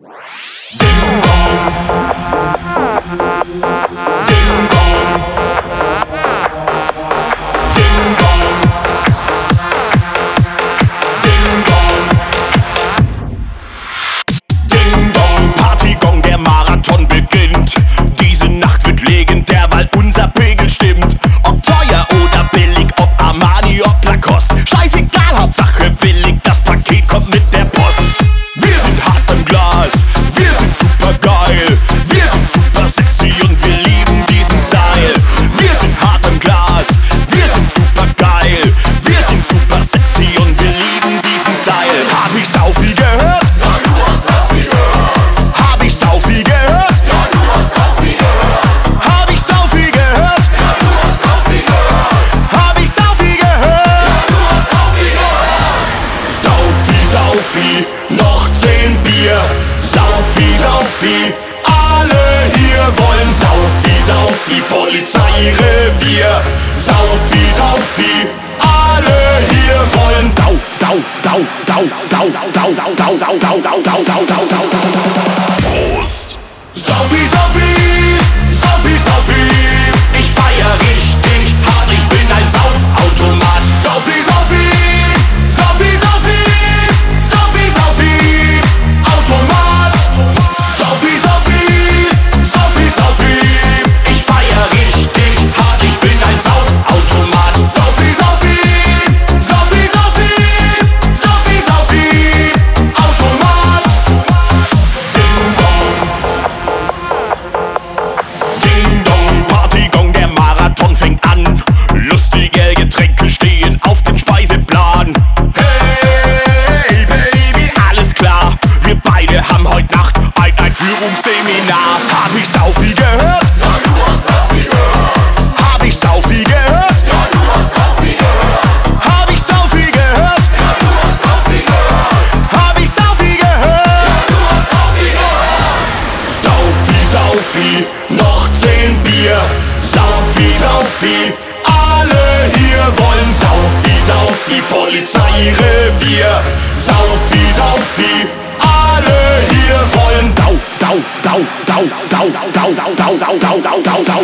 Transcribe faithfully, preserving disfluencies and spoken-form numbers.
Ding Dong, Ding Dong, Ding Dong, Ding Dong, Ding Dong, Partygong, der Marathon beginnt. Diese Nacht wird legendär, weil unser Pegel stimmt. Ob teuer oder billig, ob Armani, ob Lacoste, scheißegal, Hauptsache willig, das Paket kommt mit der Post. Wir sind hart im Glas, wir sind super geil, wir sind super sexy und wir lieben diesen Style. Wir sind hart im Glas, wir sind super geil, wir sind super sexy und wir lieben diesen Style. Hab ich sau viel gehört? Ja, du hast sau viel gehört. Hab ich sau viel gehört? Ja, du hast sau viel gehört. Hab ich sau viel gehört? Ja, du hast sau viel gehört. Hab ich sau viel gehört? Ja, du hast sau viel gehört. Saufi, Saufi, noch zehn Bier. Saufi, Saufi, alle hier wollen Saufi, Saufi, Polizeirevier. Saufi, Saufi, alle hier wollen Sau, Sau, Sau, Sau, Sau, Sau, Sau, Sau, Sau, Sau, Sau, Sau, Sau, Sau, Sau, Sau. Prost! Saufi, Saufi, Saufi, Saufi, ich feier richtig hart, ich bin ein Saufautomat. Saufi, Saufi, Saufi, Saufi, Saufi, Saufi, Automat. Saufi, Saufi, Saufi, Saufi, ich feier richtig hart, ich bin ein Saufautomat. Saufi, Saufi, Saufi, Saufi, Saufi, Saufi, Automat. Ding Dong, Ding Dong, Partygong, der Marathon fängt an. Lustige Getränke stehen auf dem Speiseplan. Hey Baby, alles klar, wir beide haben heute Nacht ein Einführungsseminar. Hab ich sau viel gehört? Ja, du hast sau viel gehört. Hab ich sau viel gehört? Ja, du hast sau viel gehört. Hab ich sau viel gehört? Ja, du hast sau viel gehört. Hab ich sau viel gehört? Du hast sau viel gehört. Saufi, Saufi, noch zehn Bier. Saufi, Saufi, alle hier wollen Saufi, Saufi, Polizeirevier. Saufi, Saufi, alle hier wollen Sau, Sau, Sau, Sau, Sau, Sau, Sau, Sau, Sau, Sau, Sau, Sau, Sau,